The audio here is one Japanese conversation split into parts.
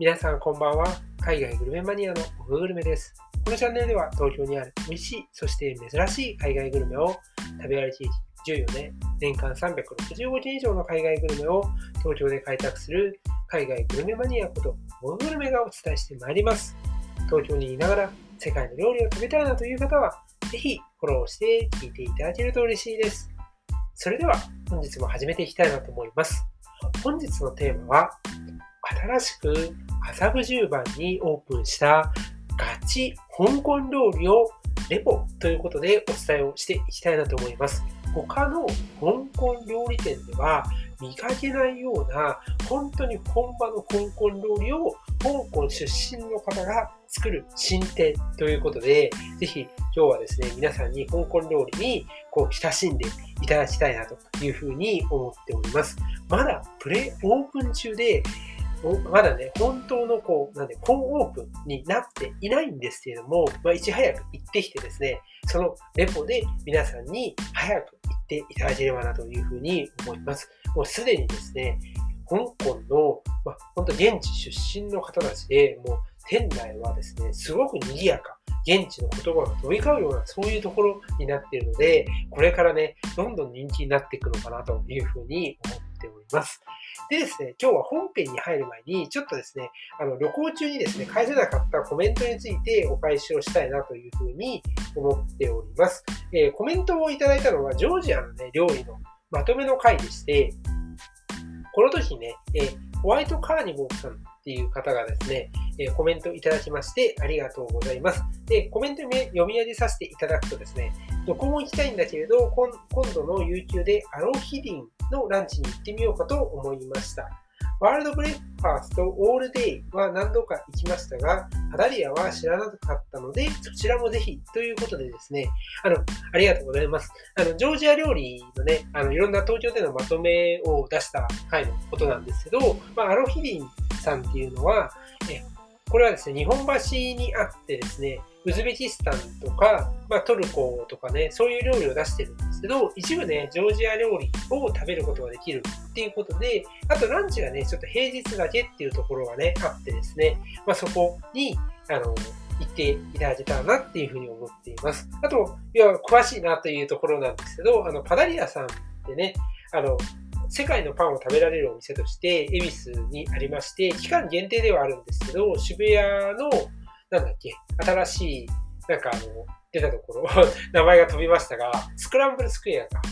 皆さんこんばんは。海外グルメマニアのオフグルメです。このチャンネルでは東京にある美味しい、そして珍しい海外グルメを食べ歩き14年、年間365件以上の海外グルメを東京で開拓する海外グルメマニアことオフグルメがお伝えしてまいります。東京にいながら世界の料理を食べたいなという方は、ぜひフォローして聞いていただけると嬉しいです。それでは本日も始めていきたいなと思います。本日のテーマは、新しく麻布十番にオープンしたガチ香港料理をレポということでお伝えをしていきたいなと思います。他の香港料理店では見かけないような本当に本場の香港料理を香港出身の方が作る新店ということで、ぜひ今日はですね、皆さんに香港料理に親しんでいただきたいなというふうに思っております。まだプレオープン中で、まだね、本当の本オープンになっていないんですけれども、いち早く行ってきてですね、そのレポで皆さんに早く行っていただければなというふうに思います。もうすでにですね、香港の、本当現地出身の方たちで、もう店内はですね、すごく賑やか。現地の言葉が飛び交うような、そういうところになっているので、これからね、どんどん人気になっていくのかなというふうに思っております。でですね、今日は本編に入る前に、ちょっとですね、旅行中にですね、返せなかったコメントについてお返しをしたいなというふうに思っております。コメントをいただいたのは、ジョージアのね、料理のまとめの回でして、この時ね、ホワイトカーニボーさんっていう方がですね、コメントいただきましてありがとうございます。で、コメント読み上げさせていただくとですね、どこも行きたいんだけれど、今度の有給でアロヒディンのランチに行ってみようかと思いました。ワールドブレックファーストオールデイは何度か行きましたが、パダリアは知らなかったので、そちらもぜひということでですね、ありがとうございます。ジョージア料理のね、いろんな東京でのまとめを出した回のことなんですけど、アロヒディンさんっていうのは、これはですね、日本橋にあってですね、ウズベキスタンとか、トルコとかね、そういう料理を出してるんですけど、一部ね、ジョージア料理を食べることができるっていうことで、あとランチがね、ちょっと平日だけっていうところがね、あってですね、そこに、行っていただけたらなっていうふうに思っています。あと、詳しいなというところなんですけど、パダリアさんってね、世界のパンを食べられるお店として、恵比寿にありまして、期間限定ではあるんですけど、渋谷の、新しい、出たところ、名前が飛びましたが、スクランブルスクエアか。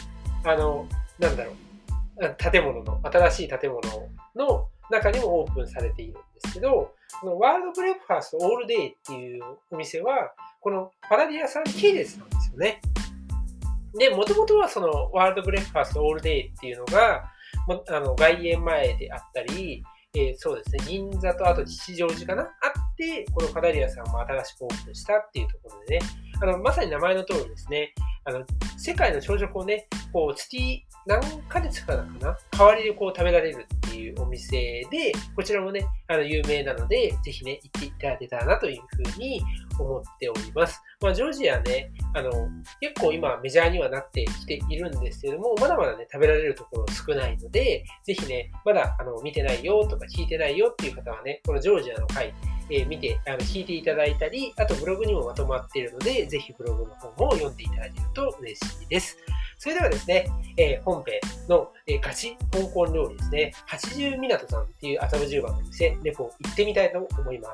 建物の、新しい建物の中にもオープンされているんですけど、このワールドブレックファーストオールデイっていうお店は、このパダリアさん系列なんですよね。で、もともとはそのワールドブレックファーストオールデイっていうのが、外苑前であったり、そうですね、銀座とあと吉祥寺かなあって、このパダリアさんも新しくオープンしたっていうところでね、まさに名前の通りですね、世界の朝食をね、月何ヶ月かな代わりで食べられるっていうお店で、こちらもね、有名なので、ぜひね、行っていただけたらなというふうに思っております。ジョージアね、結構今メジャーにはなってきているんですけれども、まだまだね、食べられるところ少ないので、ぜひね、まだ見てないよとか聞いてないよっていう方はね、このジョージアの回、見て、聞いていただいたり、あとブログにもまとまっているので、ぜひブログの方も読んでいただけると嬉しいです。それではですね、本編の、ガチ香港料理ですね、80港さんっていう麻布十番の店、レポ行ってみたいと思います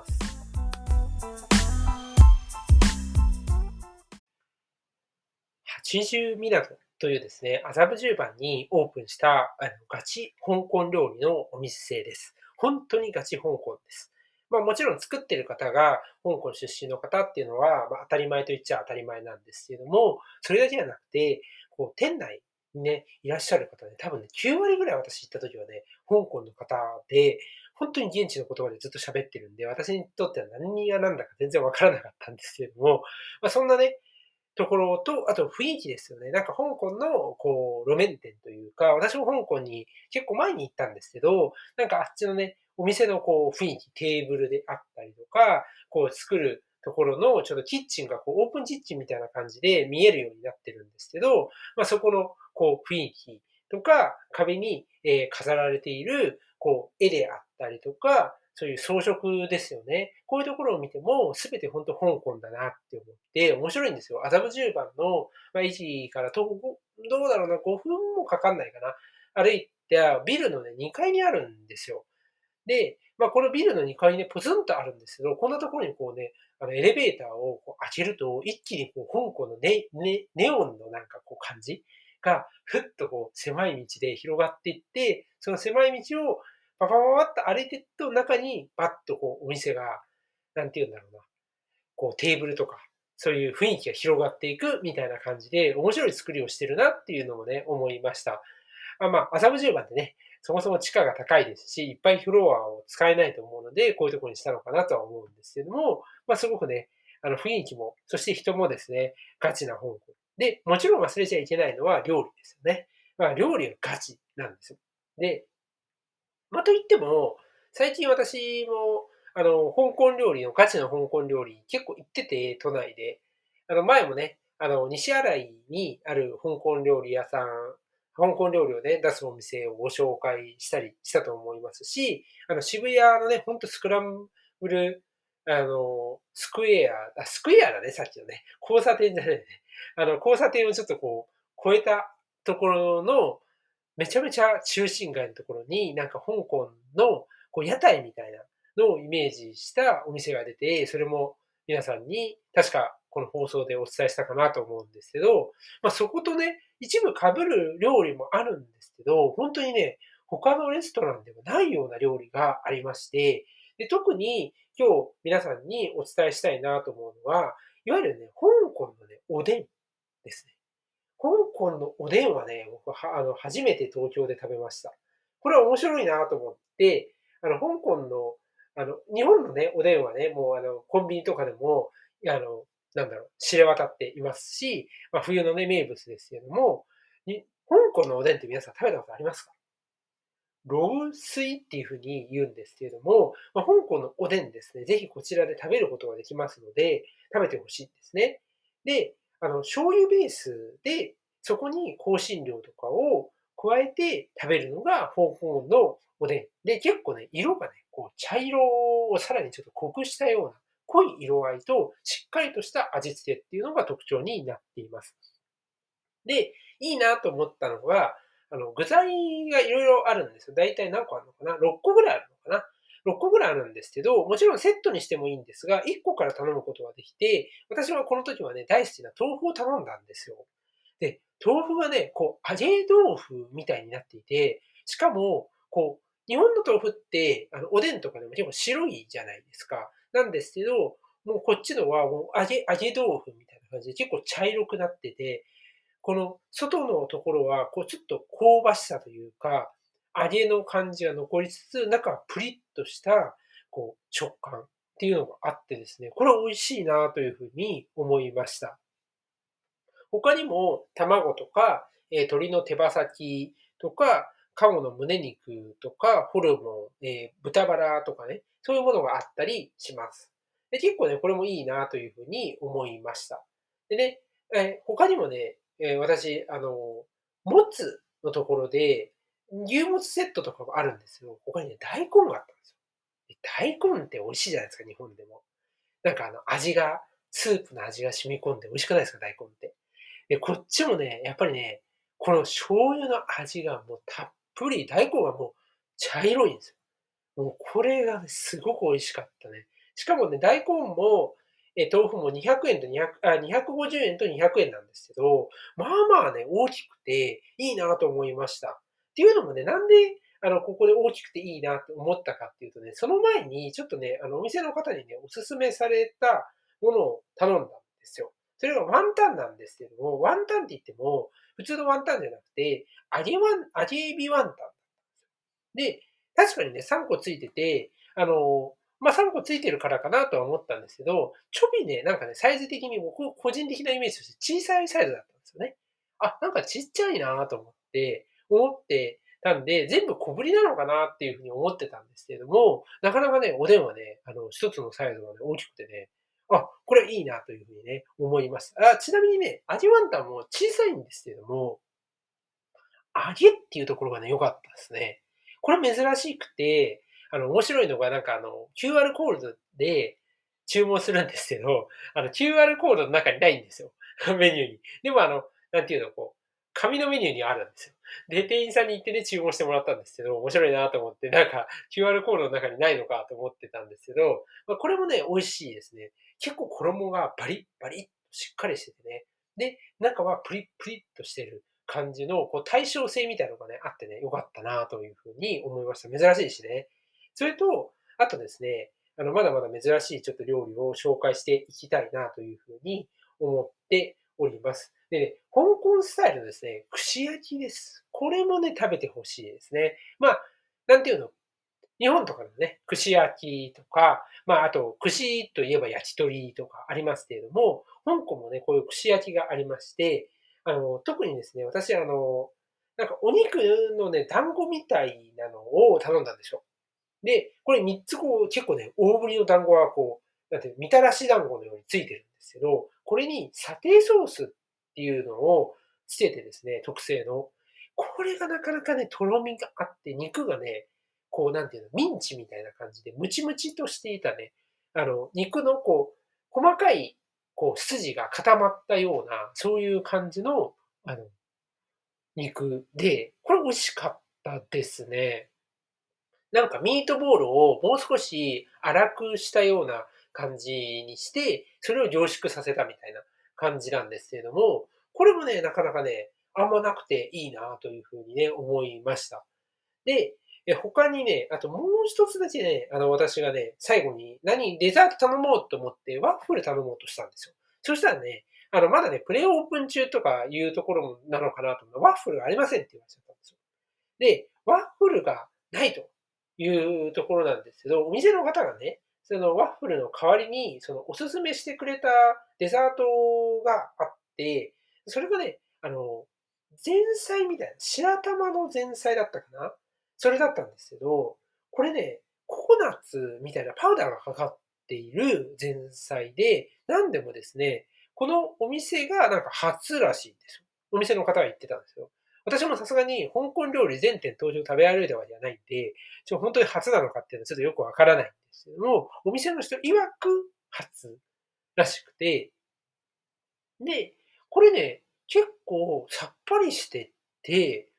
。80港というですね、麻布十番にオープンしたガチ香港料理のお店です。本当にガチ香港です。もちろん作ってる方が香港出身の方っていうのは、当たり前と言っちゃ当たり前なんですけれども、それだけじゃなくて、店内にね、いらっしゃる方で、多分ね、9割ぐらい私行った時はね、香港の方で、本当に現地の言葉でずっと喋ってるんで、私にとっては何が何だか全然わからなかったんですけれども、そんなね、ところと、あと雰囲気ですよね。香港の、路面店というか、私も香港に結構前に行ったんですけど、あっちのね、お店の雰囲気、テーブルであったりとか、作るところの、ちょっとキッチンがオープンキッチンみたいな感じで見えるようになってるんですけど、そこの、雰囲気とか、壁に、飾られている、絵であったりとか、 そういう装飾ですよね。こういうところを見ても、すべて本当香港だなって思って、面白いんですよ。麻布十番の、位置から徒歩どうだろうな、5分もかかんないかな。歩いて、ビルのね、2階にあるんですよ。で、このビルの2階にね、ポツンとあるんですけど、こんなところにこうね、エレベーターをこう開けると、一気にこう、香港のネオンのなんかこう感じが、ふっとこう、狭い道で広がっていって、その狭い道をパパパパッと歩いていくと、中にバッとこう、お店が、なんて言うんだろうな、こう、テーブルとか、そういう雰囲気が広がっていくみたいな感じで、面白い作りをしてるなっていうのもね、思いました。麻布十番ってね、そもそも地価が高いですし、いっぱいフロアを使えないと思うので、こういうところにしたのかなとは思うんですけども、すごくね、雰囲気も、そして人もですね、ガチな香港。で、もちろん忘れちゃいけないのは料理ですよね。料理はガチなんですよ。で、といっても、最近私も、香港料理のガチの香港料理結構行ってて、都内で。前もね、西新井にある香港料理屋さん、香港料理をね、出すお店をご紹介したりしたと思いますし、渋谷のね、ほんとスクランブル、スクエアだね、さっきのね。交差点じゃないね。交差点をちょっとこう、越えたところの、めちゃめちゃ中心街のところに、なんか香港のこう屋台みたいなのをイメージしたお店が出て、それも皆さんに確かこの放送でお伝えしたかなと思うんですけど、そことね、一部被る料理もあるんですけど、本当にね、他のレストランでもないような料理がありまして、で特に今日皆さんにお伝えしたいなと思うのは、いわゆるね、香港のね、おでんですね。香港のおでんはね、僕は、初めて東京で食べました。これは面白いなと思って、香港の、日本のね、おでんはね、もう、コンビニとかでも、あの、なんだろう、知れ渡っていますし、冬のね、名物ですけれども、香港のおでんって皆さん食べたことありますか？ロースイっていうふうに言うんですけれども、香港のおでんですね、ぜひこちらで食べることができますので、食べてほしいんですね。で、醤油ベースで、そこに香辛料とかを加えて食べるのが香港のおでん。で、結構ね、色がね、こう茶色をさらにちょっと濃くしたような濃い色合いとしっかりとした味付けっていうのが特徴になっています。で、いいなと思ったのが、具材がいろいろあるんですよ。だいたい何個あるのかな ?6 個ぐらいあるのかな？ 6 個ぐらいあるんですけど、もちろんセットにしてもいいんですが、1個から頼むことができて、私はこの時はね、大好きな豆腐を頼んだんですよ。で、豆腐がね、こう、揚げ豆腐みたいになっていて、しかも、こう、日本の豆腐って、おでんとかでも結構白いじゃないですか。なんですけど、もうこっちのはもう揚げ豆腐みたいな感じで結構茶色くなってて、この外のところは、こうちょっと香ばしさというか、揚げの感じが残りつつ、中はプリッとした、こう、食感っていうのがあってですね、これは美味しいなというふうに思いました。他にも、卵とか、鶏の手羽先とか、鴨の胸肉とか、ホルモン、豚バラとかね、そういうものがあったりします。で結構ね、これもいいなというふうに思いました。でね、他にもね、私、もつのところで、牛もつセットとかもあるんですよ。他にね、大根があったんですよ。大根って美味しいじゃないですか、日本でも。なんかスープの味が染み込んで美味しくないですか、大根って。で、こっちもね、やっぱりね、この醤油の味がもうたっぷり、大根はもう茶色いんですよ。もうこれがね、すごく美味しかったね。しかもね、大根も、豆腐も200円と250円と200円なんですけど、ね、大きくていいなと思いました。っていうのもね、なんで、ここで大きくていいなと思ったかっていうとね、その前にちょっとね、お店の方にね、お勧めされたものを頼んだんですよ。それがワンタンなんですけども、ワンタンって言っても、普通のワンタンじゃなくて、揚げエビワンタン。で、確かにね、3個ついてて、3個ついてるからかなとは思ったんですけど、ちょびね、なんかね、サイズ的に僕個人的なイメージとして小さいサイズだったんですよね。なんかちっちゃいなと思ってたんで、全部小ぶりなのかなっていうふうに思ってたんですけれども、なかなかね、おでんはね、一つのサイズがね、大きくてね、これいいなというふうにね、思いました。ちなみにね、味ワンタンも小さいんですけれども、揚げっていうところがね、良かったですね。これ珍しくて、 面白いのがQR コードで注文するんですけど、QR コードの中にないんですよ。メニューに。でもなんていうの、紙のメニューにあるんですよ。で、店員さんに行ってね、注文してもらったんですけど、面白いなと思って、QR コードの中にないのかと思ってたんですけど、これもね、美味しいですね。結構衣がバリッバリッとしっかりしててね。で、中はプリップリッとしてる感じの、対称性みたいなのがね、あってね、良かったなというふうに思いました。珍しいしね。それと、あとですね、まだまだ珍しいちょっと料理を紹介していきたいなというふうに思っております。でね、香港スタイルのですね、串焼きです。これもね、食べてほしいですね。なんていうの、日本とかのね、串焼きとか、あと、串といえば焼き鳥とかありますけれども、香港もね、こういう串焼きがありまして、特にですね、私お肉のね、団子みたいなのを頼んだんですよ。で、これ3つ結構ね、大ぶりの団子がなんていう、みたらし団子のようについてるんですけど、これにサテーソースっていうのをつけてですね、特製の。これがなかなかね、とろみがあって、肉がね、なんていうの、ミンチみたいな感じで、ムチムチとしていたね、肉の細かい、筋が固まったような、そういう感じの、あの、肉で、これ美味しかったですね。ミートボールをもう少し粗くしたような感じにして、それを凝縮させたみたいな感じなんですけれども、これもね、なかなかね、あんまなくていいなというふうにね、思いました。で、他にね、あともう一つだけね、私がね、最後にデザート頼もうと思ってワッフル頼もうとしたんですよ。そしたらね、まだね、プレオープン中とかいうところなのかなと思ったら、ワッフルがありませんって言われちゃったんですよ。で、ワッフルがないというところなんですけど、お店の方がね、そのワッフルの代わりに、そのおすすめしてくれたデザートがあって、それがね、前菜みたいな、白玉の前菜だったかな、それだったんですけど、これね、ココナッツみたいなパウダーがかかっている前菜で、なんでもですね、このお店が初らしいんですよ。お店の方が言ってたんですよ。私もさすがに香港料理全店登場食べ歩いたわけじゃないんで、本当に初なのかっていうのはちょっとよくわからないんですけども、お店の人曰く初らしくて、で、これね、結構さっぱりしてて、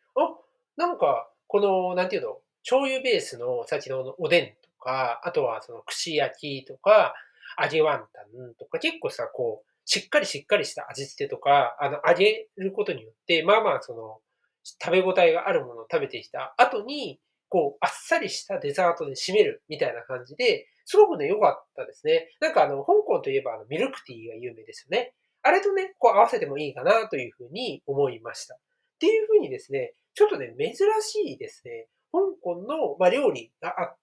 なんていうの、醤油ベースの先のおでんとか、あとはその串焼きとか、揚げワンタンとか、結構さ、しっかりしっかりした味付けとか、揚げることによって、食べ応えがあるものを食べてきた後に、あっさりしたデザートで締めるみたいな感じで、すごくね、良かったですね。香港といえばミルクティーが有名ですよね。あれとね、合わせてもいいかなというふうに思いました。っていうふうにですね、ちょっとね、珍しいですね、香港の、料理があって、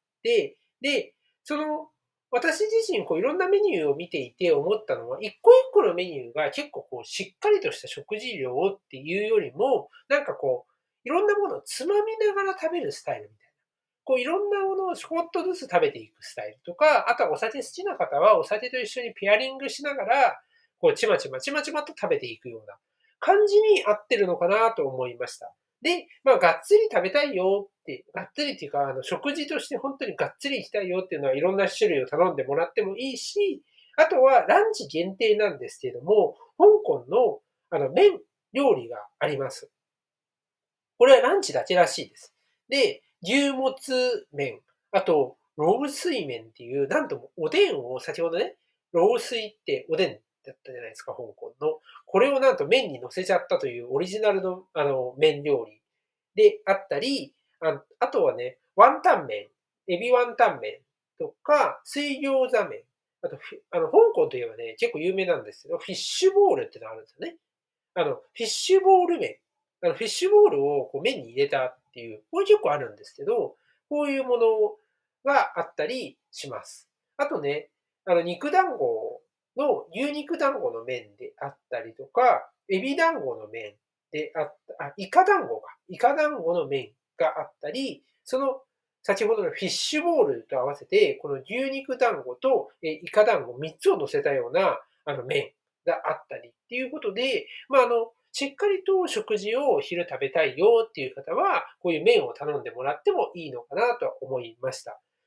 で、私自身いろんなメニューを見ていて思ったのは、一個一個のメニューが結構しっかりとした食事量っていうよりも、いろんなものをつまみながら食べるスタイルみたいな。いろんなものをちょこっとずつ食べていくスタイルとか、あとはお酒好きな方はお酒と一緒にペアリングしながら、ちまちまちまちまと食べていくような感じに合ってるのかなと思いました。で、がっつり食べたいよって、がっつりっていうか、食事として本当にがっつり行きたいよっていうのはいろんな種類を頼んでもらってもいいし、あとはランチ限定なんですけれども、香港の麺料理があります。これはランチだけらしいです。で、牛もつ麺、あと、ロースイ麺っていう、なんともおでんを先ほどね、ロースイっておでんだったじゃないですか、香港の。これをなんと麺に乗せちゃったというオリジナルの麺料理であったり、あとはね、ワンタン麺、エビワンタン麺とか、水餃子麺、あと、香港といえばね、結構有名なんですけど、フィッシュボールってのがあるんですよね。フィッシュボール麺。フィッシュボールを麺に入れたっていう、これ結構あるんですけど、こういうものがあったりします。あとね、肉団子の、牛肉団子の麺であったりとか、エビ団子の麺であった、イカ団子か。イカ団子の麺があったり、先ほどのフィッシュボールと合わせて、この牛肉団子とイカ団子3つを乗せたような麺があったりっていうことで、しっかりと食事を昼食べたいよっていう方は、こういう麺を頼んでもらってもいいのかなと思いました。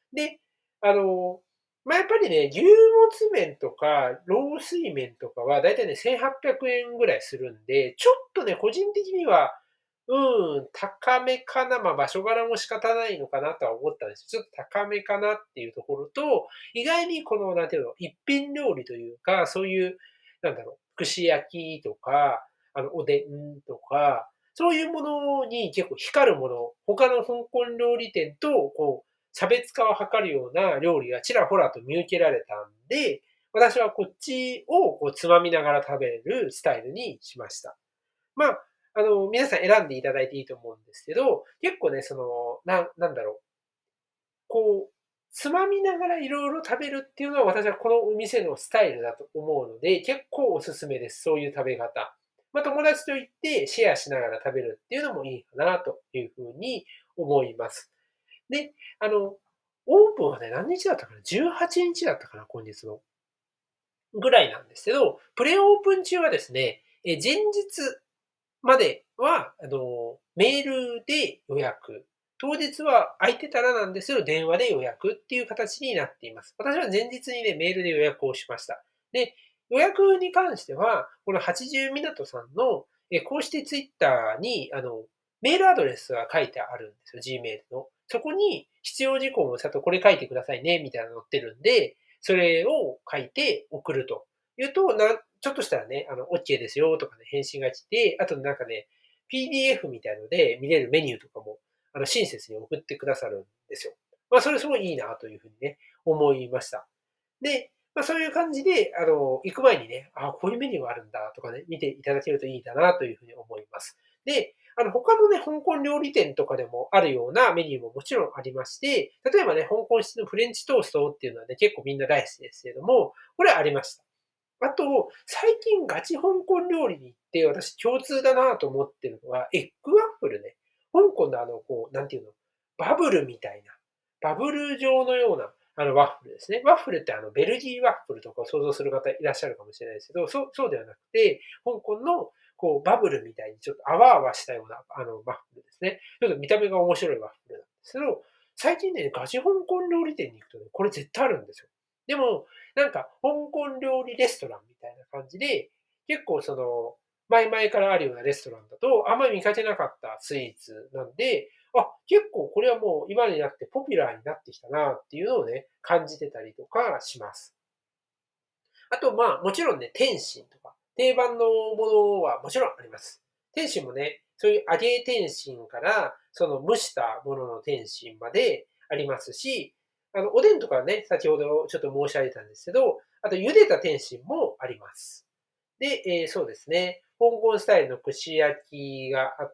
で、やっぱりね、牛もつ麺とか、ロースイ麺とかはだいたいね、1800円ぐらいするんで、ちょっとね、個人的には、高めかな、場所柄も仕方ないのかなとは思ったんです。ちょっと高めかなっていうところと、意外にこの、なんていうの、一品料理というか、そういう、串焼きとか、おでんとか、そういうものに結構光るもの、他の香港料理店と、差別化を図るような料理がちらほらと見受けられたんで、私はこっちをつまみながら食べるスタイルにしました。まあ、皆さん選んでいただいていいと思うんですけど、結構ね、なんだろう、つまみながらいろいろ食べるっていうのは私はこのお店のスタイルだと思うので、結構おすすめです。そういう食べ方。友達と行ってシェアしながら食べるっていうのもいいかなというふうに思います。で、オープンはね、何日だったかな？ 18 日だったかな、今月の。ぐらいなんですけど、プレオープン中はですね、前日までは、メールで予約。当日は空いてたらなんですけど、電話で予約っていう形になっています。私は前日にね、メールで予約をしました。で、予約に関しては、この80港さんの公式ツイッターに、メールアドレスが書いてあるんですよ、Gmail の。そこに必要事項もちゃんとこれ書いてくださいね、みたいなの載ってるんで、それを書いて送るというと、ちょっとしたらね、OK ですよとかね、返信が来て、あとなんかね、PDF みたいので見れるメニューとかも、親切に送ってくださるんですよ。それすごいいいなというふうにね、思いました。で、そういう感じで、行く前にね、こういうメニューがあるんだとかね、見ていただけるといいかなというふうに思います。で、他のね、香港料理店とかでもあるようなメニューももちろんありまして、例えばね、香港式のフレンチトーストっていうのはね、結構みんな大好きですけれども、これありました。あと、最近ガチ香港料理に行って、私共通だなと思ってるのは、エッグワッフルね。香港のなんていうの、バブルみたいな、バブル状のような、ワッフルですね。ワッフルってベルギーワッフルとかを想像する方いらっしゃるかもしれないですけど、そうではなくて、香港の、バブルみたいにちょっと泡々したような、ワッフルですね。ちょっと見た目が面白いワッフルなんですけど、最近ね、ガチ香港料理店に行くとね、これ絶対あるんですよ。でも、香港料理レストランみたいな感じで、結構前々からあるようなレストランだと、あんまり見かけなかったスイーツなんで、結構これはもう今になってポピュラーになってきたなっていうのをね、感じてたりとかします。あと、もちろんね、天津とか、定番のものはもちろんあります。天津もね、そういう揚げ天津から、その蒸したものの天津までありますし、おでんとかね、先ほどちょっと申し上げたんですけど、あと茹でた天津もあります。で、そうですね、香港スタイルの串焼きがあって、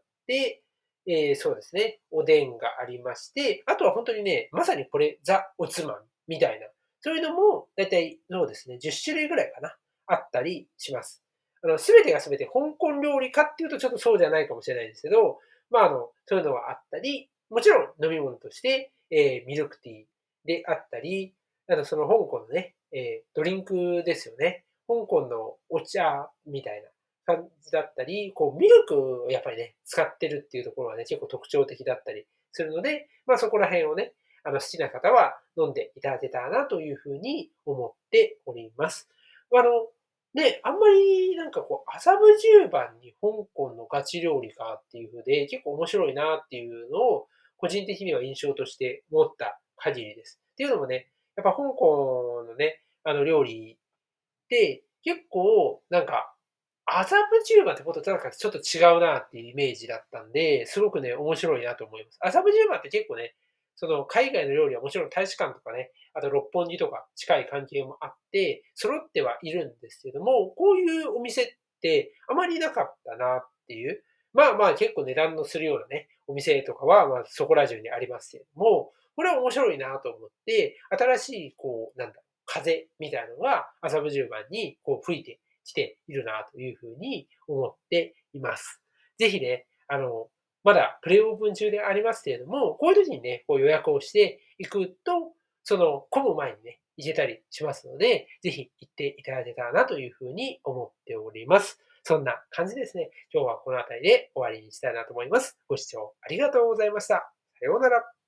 そうですね、おでんがありまして、あとは本当にね、まさにこれ、ザ・おつまみみたいなそういうのも、だいたいそうですね、10種類ぐらいかな、あったりします。すべてがすべて香港料理かっていうとちょっとそうじゃないかもしれないですけど、そういうのはあったり、もちろん飲み物として、ミルクティーであったり、あとその香港のね、ドリンクですよね。香港のお茶みたいな感じだったり、ミルクをやっぱりね、使ってるっていうところがね、結構特徴的だったりするので、そこら辺をね、好きな方は飲んでいただけたらなというふうに思っております。あんまり麻布十番に香港のガチ料理かっていうふうで、結構面白いなっていうのを、個人的には印象として思った限りです。っていうのもね、やっぱ香港のね、料理って結構麻布十番ってこととちょっと違うなっていうイメージだったんで、すごくね、面白いなと思います。麻布十番って結構ね、その海外の料理はもちろん大使館とかね、あと六本木とか近い関係もあって、揃ってはいるんですけども、こういうお店ってあまりなかったなっていう、結構値段のするようなね、お店とかはそこら中にありますけれども、これは面白いなと思って、新しい風みたいなのが麻布十番に吹いてきているなというふうに思っています。ぜひね、まだプレオープン中でありますけれども、こういう時にね、予約をしていくと、混む前にね、行けたりしますので、ぜひ行っていただけたらなというふうに思っております。そんな感じですね。今日はこの辺りで終わりにしたいなと思います。ご視聴ありがとうございました。さようなら。